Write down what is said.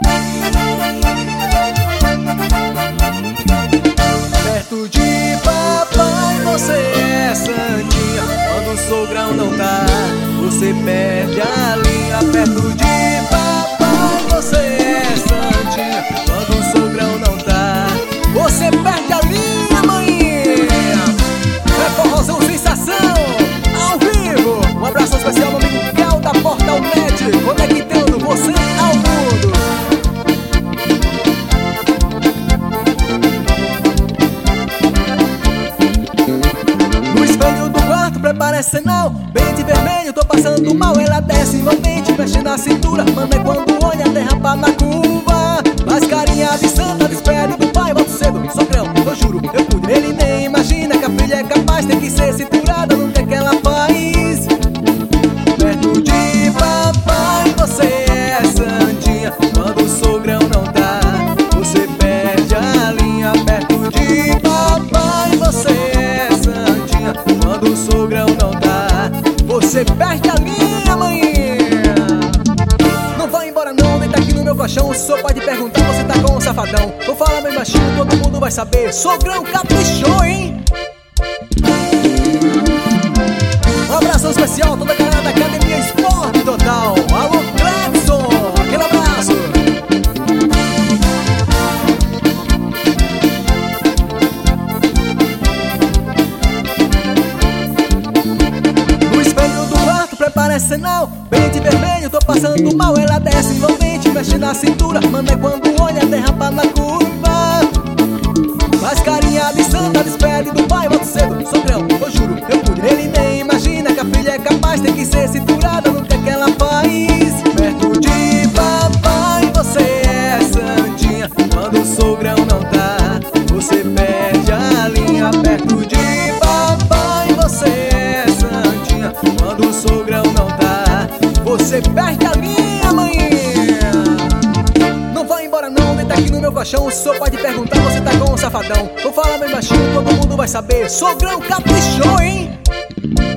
Perto de papai você é santinha. Quando o sogrão não tá, você perde a linha. Perto de papai você é santinha. Quando o sogrão não tá, você perde a linha, maninha. É forrozão sensação, ao vivo. Um abraço especial ao amigo Kel da Portal Net, conectando você ao mundo. No espelho do quarto prepara sinal, bem de vermelho, tô passando mal. Ela desce envolvente, mexe na cintura. Manda quando olha, derrapa na curva. Faz carinha de santa, despede do pai, volta cedo. Sogrão, eu juro, eu pude. Ele nem imagina que a filha é capaz, tem que ser cinturada no que é que ela faz. Perto de papai você é santinha. Quando o sogrão não tá, você perde a linha. Perto de papai você é santinha. Quando o sogrão não tá, você perde a linha, maninha. Não vai embora não, deita aqui no meu colchão. O senhor pode perguntar, você tá com um safadão. Vou falar bem baixinho, todo mundo vai saber. Sogrão caprichou, hein? Um abração especial a toda a galera da Academia Esporte Total. Alô, Clebson, aquele abraço. No espelho do quarto prepara sinal, bem de vermelho, tô passando mal. Ela desce envolvente, mexe na cintura. Manda quando olha, derrapa na curva. Faz carinha de santa, despede do pai, volta cedo. Sogrão, eu juro, eu pude. Ele nem imagina que a filha é capaz, tem que ser cinturada no que é que ela faz. Perto de papai você é santinha. Quando o sogrão não tá, você perde a linha. Perto de papai você é santinha. Quando o sogrão não tá, você perde a linha, maninha. Não vai embora não, deita aqui no meu colchão. O senhor pode perguntar, você tá com um safadão. Vou falar bem baixinho, todo mundo vai saber. Sogrão caprichou, hein?